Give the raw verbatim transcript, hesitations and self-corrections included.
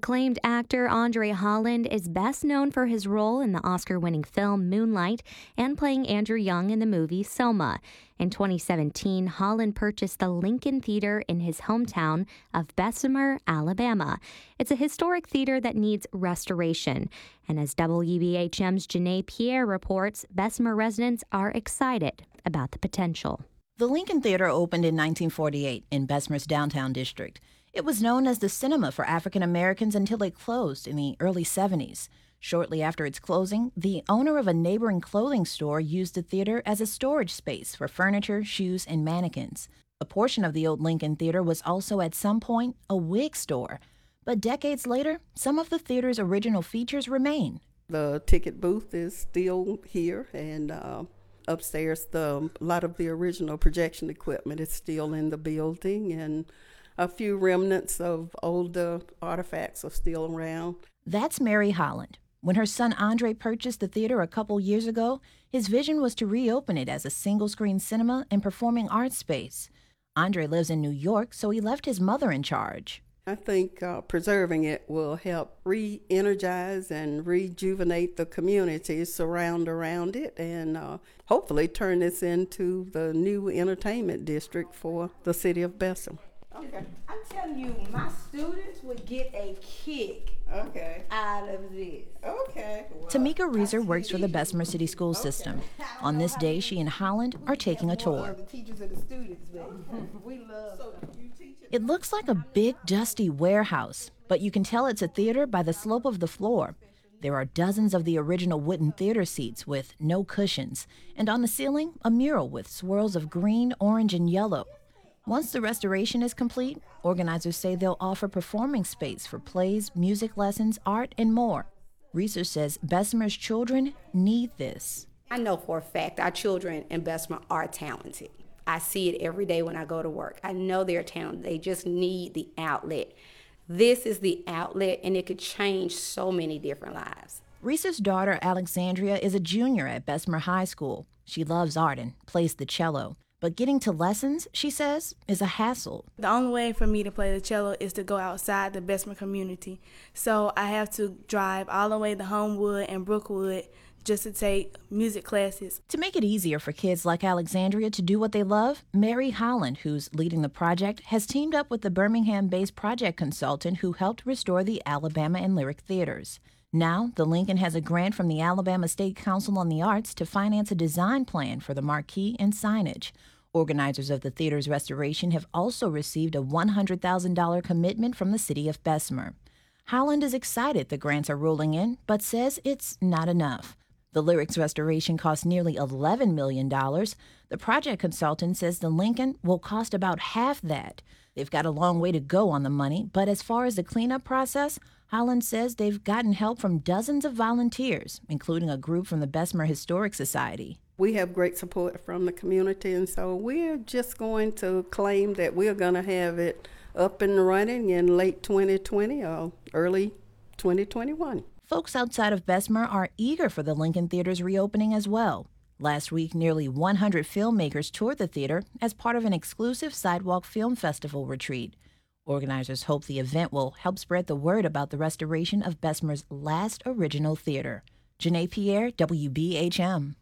Acclaimed actor Andre Holland is best known for his role in the Oscar-winning film Moonlight and playing Andrew Young in the movie Selma. In twenty seventeen, Holland purchased the Lincoln Theater in his hometown of Bessemer, Alabama. It's a historic theater that needs restoration. And as W B H M's Janae Pierre reports, Bessemer residents are excited about the potential. The Lincoln Theater opened in nineteen forty-eight in Bessemer's downtown district. It was known as the cinema for African Americans until it closed in the early seventies. Shortly after its closing, the owner of a neighboring clothing store used the theater as a storage space for furniture, shoes, and mannequins. A portion of the old Lincoln Theater was also at some point a wig store. But decades later, some of the theater's original features remain. The ticket booth is still here, and uh, upstairs, the, a lot of the original projection equipment is still in the building, and a few remnants of older artifacts are still around. That's Mary Holland. When her son Andre purchased the theater a couple years ago, his vision was to reopen it as a single-screen cinema and performing arts space. Andre lives in New York, so he left his mother in charge. I think uh, preserving it will help re-energize and rejuvenate the communities surround around it, and uh, hopefully turn this into the new entertainment district for the city of Bessemer. Okay. I'm telling you, my students would get a kick Okay. out of this. Okay. Well, Tamika Reeser works for the Bessemer City School System. On this day, she and Holland are taking a tour. The teachers and the students, but we love them. It looks like a big, dusty warehouse, but you can tell it's a theater by the slope of the floor. There are dozens of the original wooden theater seats with no cushions, and on the ceiling, a mural with swirls of green, orange, and yellow. Once the restoration is complete, organizers say they'll offer performing space for plays, music lessons, art, and more. Research says Bessemer's children need this. I know for a fact our children in Bessemer are talented. I see it every day when I go to work. I know they're talented. They just need the outlet. This is the outlet, and it could change so many different lives. Reese's daughter, Alexandria, is a junior at Bessemer High School. She loves art and plays the cello. But getting to lessons, she says, is a hassle. The only way for me to play the cello is to go outside the Bessemer community. So I have to drive all the way to Homewood and Brookwood just to take music classes. To make it easier for kids like Alexandria to do what they love, Mary Holland, who's leading the project, has teamed up with the Birmingham-based project consultant who helped restore the Alabama and Lyric theaters. Now, the Lincoln has a grant from the Alabama State Council on the Arts to finance a design plan for the marquee and signage. Organizers of the theater's restoration have also received a one hundred thousand dollars commitment from the city of Bessemer. Holland is excited the grants are rolling in, but says it's not enough. The Lyrics restoration cost nearly eleven million dollars. The project consultant says the Lincoln will cost about half that. They've got a long way to go on the money, but as far as the cleanup process, Holland says they've gotten help from dozens of volunteers, including a group from the Bessemer Historic Society. We have great support from the community, and so we're just going to claim that we're going to have it up and running in late twenty twenty or early twenty twenty-one. Folks outside of Bessemer are eager for the Lincoln Theater's reopening as well. Last week, nearly one hundred filmmakers toured the theater as part of an exclusive Sidewalk Film Festival retreat. Organizers hope the event will help spread the word about the restoration of Bessemer's last original theater. Janae Pierre, W B H M.